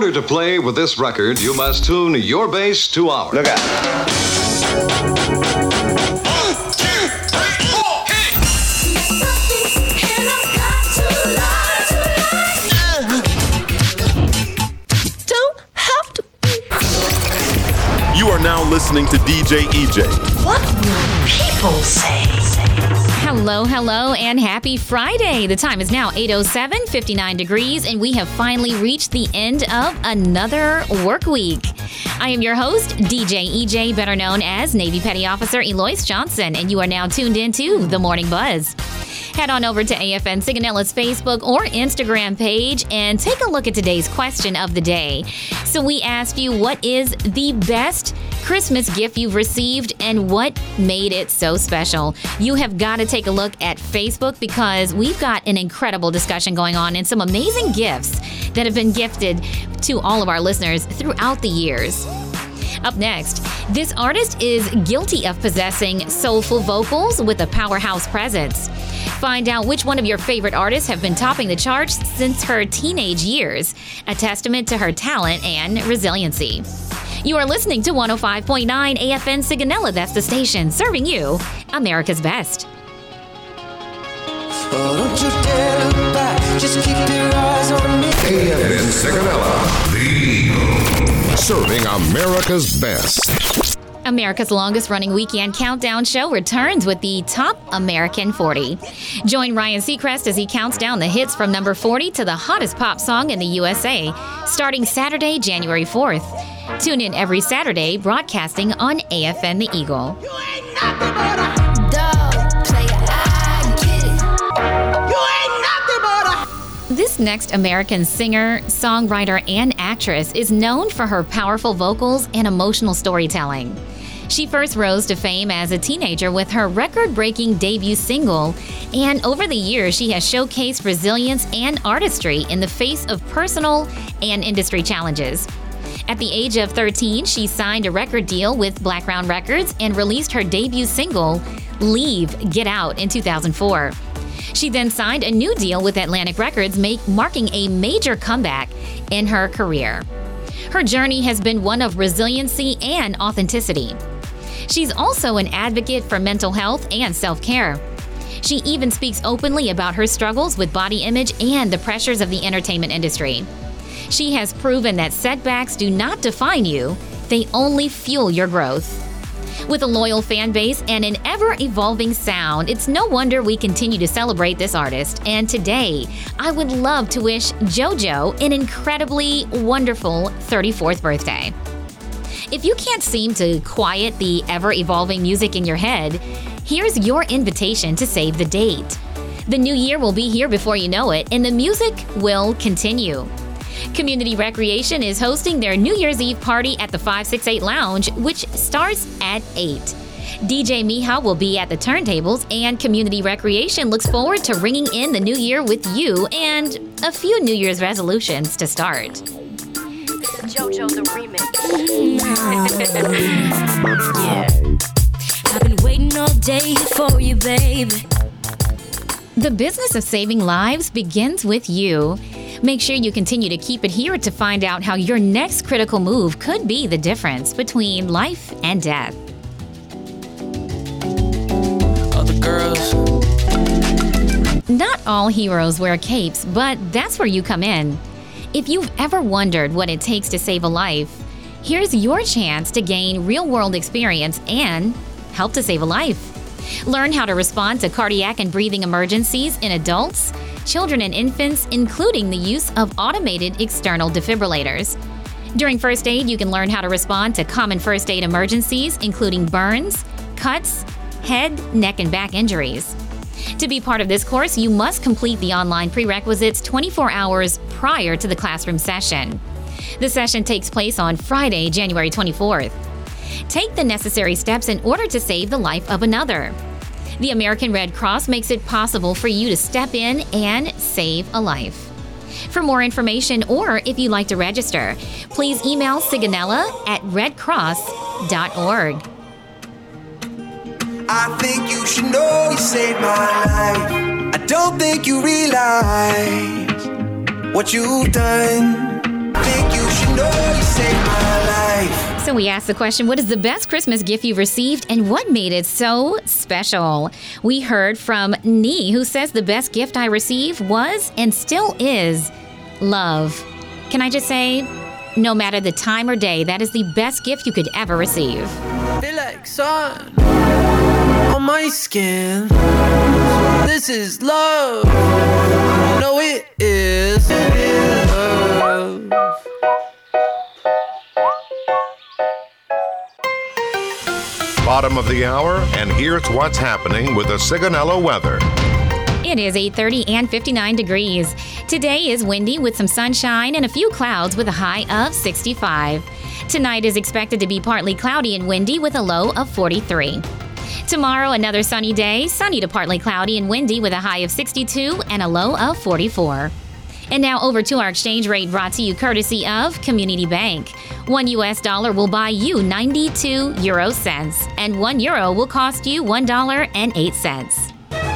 order to play with this record, you must tune your bass to ours. Look out. You are now listening to DJ EJ. What will people say? Hello, and happy Friday. The time is now 8:07, 59 degrees, and we have finally reached the end of another work week. I am your host, DJ EJ, better known as Navy Petty Officer Eloise Johnson, and you are now tuned into The Morning Buzz. Head on over to AFN Sigonella's Facebook or Instagram page and take a look at today's question of the day. So we asked you, what is the best Christmas gift you've received and what made it so special? You have got to take a look at Facebook because we've got an incredible discussion going on and some amazing gifts that have been gifted to all of our listeners throughout the years. Up next, this artist is guilty of possessing soulful vocals with a powerhouse presence. Find out which one of your favorite artists have been topping the charts since her teenage years, a testament to her talent and resiliency. You are listening to 105.9 AFN Sigonella. That's the station serving you America's best. Oh, don't you dare look back, just keep your eyes on me. AFN Sigonella, the Eagle, serving America's best. America's longest-running weekend countdown show returns with the Top American 40. Join Ryan Seacrest as he counts down the hits from number 40 to the hottest pop song in the USA, starting Saturday, January 4th. Tune in every Saturday, broadcasting on AFN The Eagle. You ain't nothing but a dog player, I get it. You ain't nothing but a... This next American singer, songwriter, and actress is known for her powerful vocals and emotional storytelling. She first rose to fame as a teenager with her record-breaking debut single, and over the years she has showcased resilience and artistry in the face of personal and industry challenges. At the age of 13, she signed a record deal with Black Crown Records and released her debut single, Leave, Get Out, in 2004. She then signed a new deal with Atlantic Records, marking a major comeback in her career. Her journey has been one of resiliency and authenticity. She's also an advocate for mental health and self-care. She even speaks openly about her struggles with body image and the pressures of the entertainment industry. She has proven that setbacks do not define you, they only fuel your growth. With a loyal fan base and an ever-evolving sound, it's no wonder we continue to celebrate this artist. And today, I would love to wish JoJo an incredibly wonderful 34th birthday. If you can't seem to quiet the ever-evolving music in your head, here's your invitation to save the date. The new year will be here before you know it, and the music will continue. Community Recreation is hosting their New Year's Eve party at the 568 Lounge, which starts at 8. DJ Miha will be at the turntables, and Community Recreation looks forward to ringing in the new year with you and a few New Year's resolutions to start. JoJo the remix. Yeah. I've been waiting all day for you, baby. The business of saving lives begins with you. Make sure you continue to keep it here to find out how your next critical move could be the difference between life and death. Other girls. Not all heroes wear capes, but that's where you come in. If you've ever wondered what it takes to save a life, here's your chance to gain real-world experience and help to save a life. Learn how to respond to cardiac and breathing emergencies in adults, children, and infants, including the use of automated external defibrillators. During first aid, you can learn how to respond to common first aid emergencies, including burns, cuts, head, neck, and back injuries. To be part of this course, you must complete the online prerequisites 24 hours prior to the classroom session. The session takes place on Friday, January 24th. Take the necessary steps in order to save the life of another. The American Red Cross makes it possible for you to step in and save a life. For more information or if you'd like to register, please email sigonella@redcross.org. I think you should know you saved my life. I don't think you realize what you've done. I think You should know you saved my life. So we asked the question, what is the best Christmas gift you've received and what made it so special? We heard from Nee, who says the best gift I received was and still is love. Can I just say, no matter the time or day, that is the best gift you could ever receive. Feel like sun on my skin. This is love. No, it is love. Bottom of the hour, and here's what's happening with the Sigonella weather. It is 8:30 and 59 degrees. Today is windy with some sunshine and a few clouds with a high of 65. Tonight is expected to be partly cloudy and windy with a low of 43. Tomorrow, another sunny day, sunny to partly cloudy and windy with a high of 62 and a low of 44. And now over to our exchange rate brought to you courtesy of Community Bank. $1 will buy you 92 euro cents, and €1 will cost you $1.08.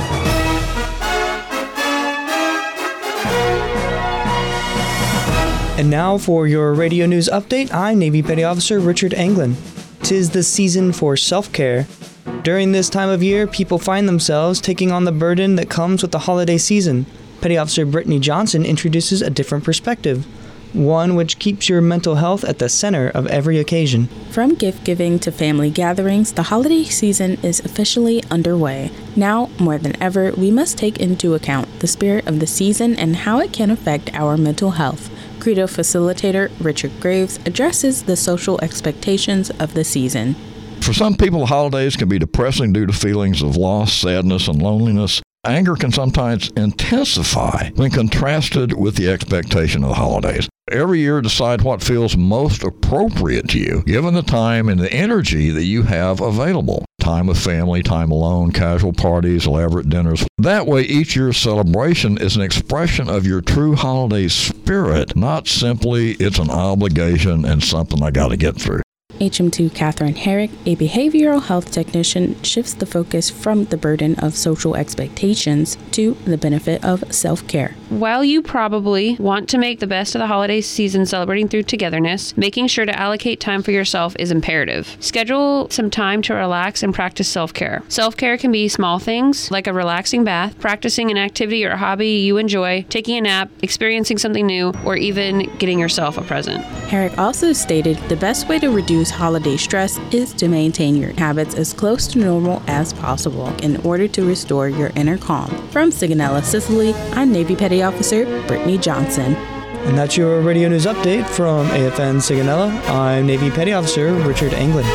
And now for your radio news update, I'm Navy Petty Officer Richard Anglin. 'Tis the season for self-care. During this time of year, people find themselves taking on the burden that comes with the holiday season. Petty Officer Brittany Johnson introduces a different perspective, one which keeps your mental health at the center of every occasion. From gift giving to family gatherings, the holiday season is officially underway. Now, more than ever, we must take into account the spirit of the season and how it can affect our mental health. Credo facilitator Richard Graves addresses the social expectations of the season. For some people, the holidays can be depressing due to feelings of loss, sadness, and loneliness. Anger can sometimes intensify when contrasted with the expectation of the holidays. Every year, decide what feels most appropriate to you, given the time and the energy that you have available. Time with family, time alone, casual parties, elaborate dinners. That way, each year's celebration is an expression of your true holiday spirit, not simply it's an obligation and something I got to get through. HM2 Catherine Herrick, a behavioral health technician, shifts the focus from the burden of social expectations to the benefit of self-care. While you probably want to make the best of the holiday season celebrating through togetherness, making sure to allocate time for yourself is imperative. Schedule some time to relax and practice self-care. Self-care can be small things like a relaxing bath, practicing an activity or hobby you enjoy, taking a nap, experiencing something new, or even getting yourself a present. Herrick also stated the best way to reduce holiday stress is to maintain your habits as close to normal as possible in order to restore your inner calm. From Sigonella, Sicily, I'm Navy Petty Officer Brittany Johnson. And that's your radio news update from AFN Sigonella. I'm Navy Petty Officer Richard Anglin.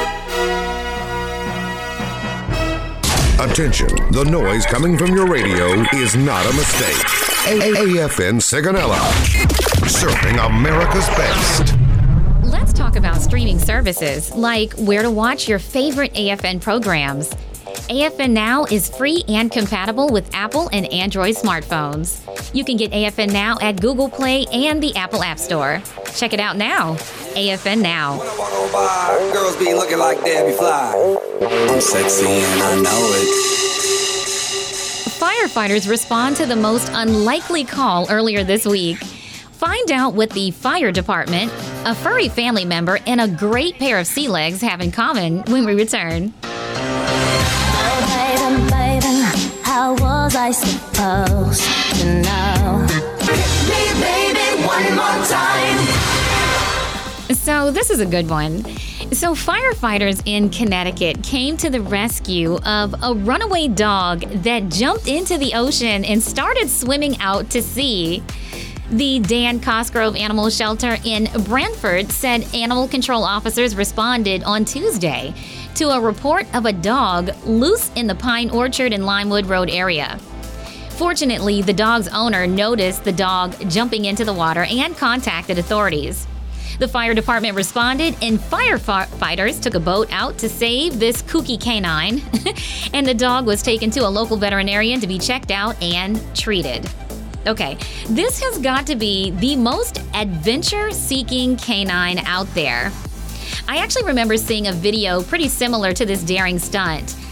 Attention, the noise coming from your radio is not a mistake. AFN Sigonella, serving America's best. Let's talk about streaming services, like where to watch your favorite AFN programs. AFN Now is free and compatible with Apple and Android smartphones. You can get AFN Now at Google Play and the Apple App Store. Check it out now. AFN Now. When I walk on by, girls be looking like Debbie Fly. I'm sexy and I know it. Firefighters respond to the most unlikely call earlier this week. Find out what the fire department, a furry family member, and a great pair of sea legs have in common when we return. Baby, baby, how was I supposed to know? Hit me, baby, one more time. So this is a good one. So firefighters in Connecticut came to the rescue of a runaway dog that jumped into the ocean and started swimming out to sea. The Dan Cosgrove Animal Shelter in Brantford said animal control officers responded on Tuesday to a report of a dog loose in the Pine Orchard and Limewood Road area. Fortunately, the dog's owner noticed the dog jumping into the water and contacted authorities. The fire department responded, and firefighters took a boat out to save this kooky canine, and the dog was taken to a local veterinarian to be checked out and treated. Okay, this has got to be the most adventure-seeking canine out there. I actually remember seeing a video pretty similar to this daring stunt.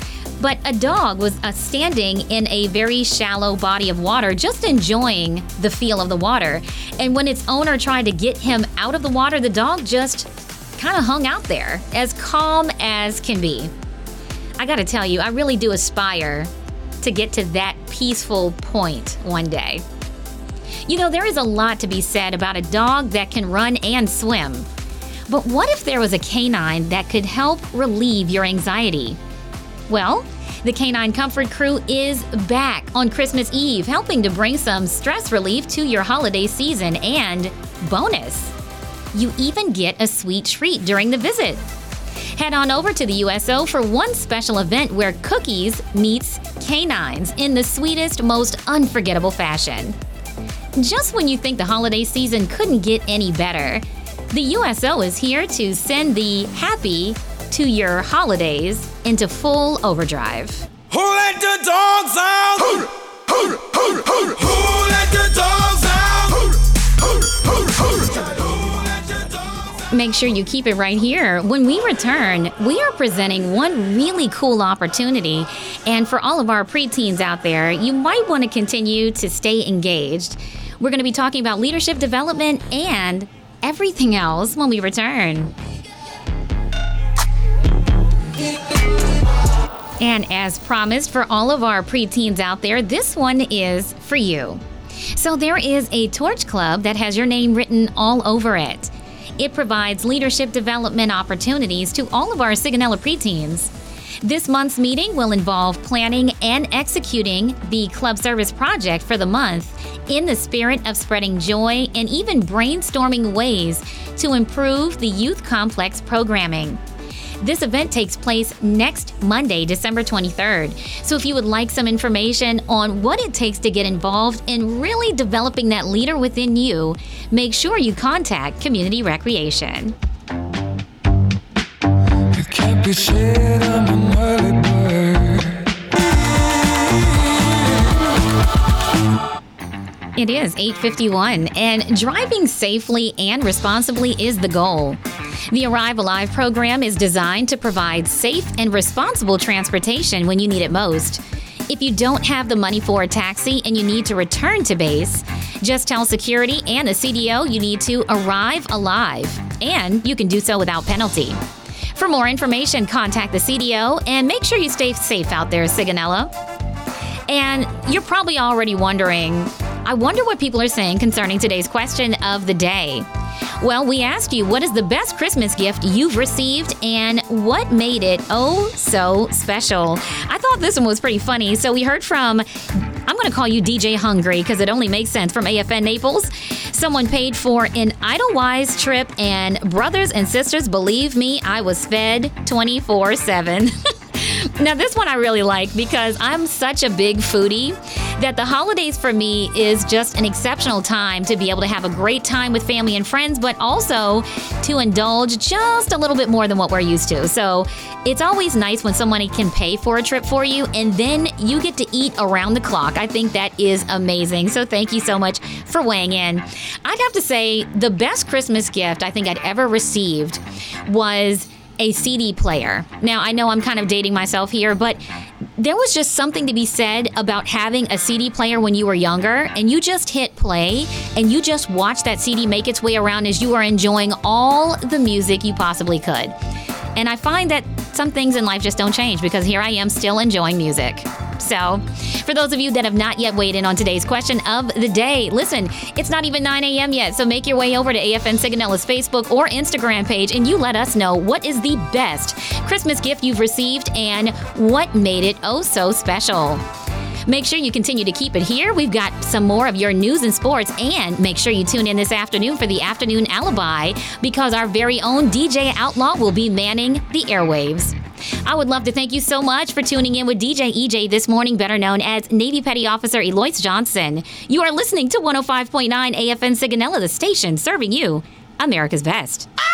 But a dog was standing in a very shallow body of water, just enjoying the feel of the water. And when its owner tried to get him out of the water, the dog just kind of hung out there, as calm as can be. I gotta tell you, I really do aspire to get to that peaceful point one day. You know, there is a lot to be said about a dog that can run and swim. But what if there was a canine that could help relieve your anxiety? Well, the Canine Comfort Crew is back on Christmas Eve, helping to bring some stress relief to your holiday season. And bonus, you even get a sweet treat during the visit. Head on over to the USO for one special event where Cookies meets canines in the sweetest, most unforgettable fashion. Just when you think the holiday season couldn't get any better, the USO is here to send the happy to your holidays into full overdrive. Who let the dogs out? Who let the dogs out? Make sure you keep it right here. When we return, we are presenting one really cool opportunity. And for all of our preteens out there, you might want to continue to stay engaged. We're going to be talking about leadership development and everything else when we return. And as promised, for all of our preteens out there, this one is for you. So there is a Torch Club that has your name written all over it. It provides leadership development opportunities to all of our Sigonella preteens. This month's meeting will involve planning and executing the club service project for the month in the spirit of spreading joy and even brainstorming ways to improve the Youth Complex programming. This event takes place next Monday, December 23rd. So if you would like some information on what it takes to get involved in really developing that leader within you, make sure you contact Community Recreation. It can't be said I'm an early bird. It is 8:51, and driving safely and responsibly is the goal. The Arrive Alive program is designed to provide safe and responsible transportation when you need it most. If you don't have the money for a taxi and you need to return to base, just tell security and the CDO you need to arrive alive, and you can do so without penalty. For more information, contact the CDO and make sure you stay safe out there, Sigonella. And you're probably already wondering, I wonder what people are saying concerning today's question of the day. Well, we asked you, what is the best Christmas gift you've received and what made it oh so special? I thought this one was pretty funny. So we heard from, I'm going to call you DJ Hungry because it only makes sense, from AFN Naples. Someone paid for an Idlewild trip, and brothers and sisters, believe me, I was fed 24/7. Now, this one I really like because I'm such a big foodie that the holidays for me is just an exceptional time to be able to have a great time with family and friends, but also to indulge just a little bit more than what we're used to. So it's always nice when someone can pay for a trip for you and then you get to eat around the clock. I think that is amazing. So thank you so much for weighing in. I'd have to say the best Christmas gift I think I'd ever received was a CD player. Now, I know I'm kind of dating myself here, but there was just something to be said about having a CD player when you were younger and you just hit play and you just watch that CD make its way around as you are enjoying all the music you possibly could. And I find that some things in life just don't change because here I am still enjoying music. So, for those of you that have not yet weighed in on today's question of the day, listen, it's not even 9 a.m. yet, so make your way over to AFN Sigonella's Facebook or Instagram page and you let us know what is the best Christmas gift you've received and what made it oh so special. Make sure you continue to keep it here. We've got some more of your news and sports, and make sure you tune in this afternoon for the Afternoon Alibi because our very own DJ Outlaw will be manning the airwaves. I would love to thank you so much for tuning in with DJ EJ this morning, better known as Navy Petty Officer Eloise Johnson. You are listening to 105.9 AFN Sigonella, the station serving you America's best.